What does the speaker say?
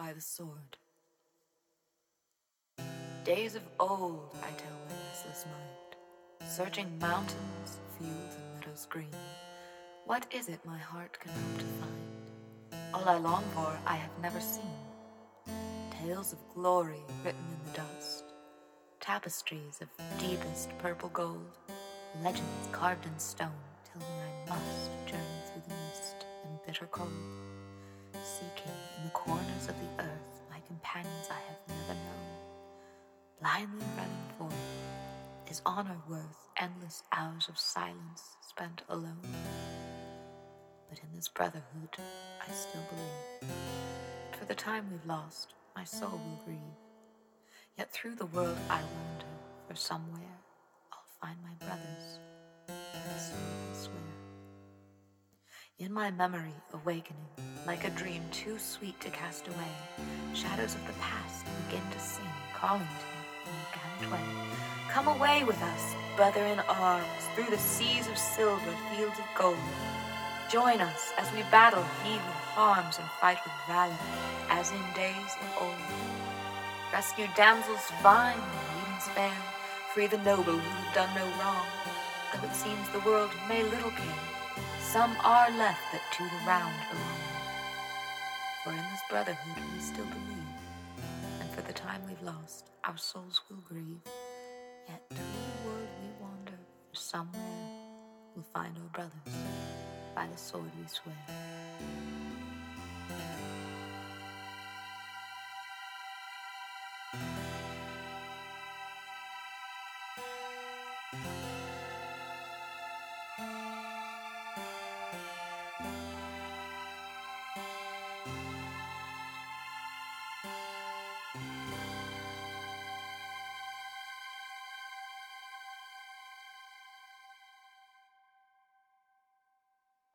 by the sword. Days of old, I tell my restless mind, searching mountains, fields, and meadows green. What is it my heart can hope to find? All I long for I have never seen. Tales of glory written in the dust, tapestries of deepest purple gold, legends carved in stone, telling I must journey through the mist and bitter cold, seeking in the corners of the earth my companions I have never known, blindly running forth. Is honor worth endless hours of silence spent alone? But in this brotherhood I still believe. For the time we've lost, my soul will grieve. Yet through the world I wander, for somewhere I'll find my brothers, this I swear. In my memory awakening, like a dream too sweet to cast away, shadows of the past begin to sing, calling to me in gallant way. Come away with us, brother in arms, through the seas of silver, fields of gold. Join us as we battle he who harms and fight with valor, as in days of old. Rescue damsels fine and maidens fair, free the noble who have done no wrong. Though it seems the world may little care, some are left that to the round belong. For in this brotherhood we still believe, and for the time we've lost, our souls will grieve. Yet through the world we wander, for somewhere we'll find our brothers, by the sword we swear.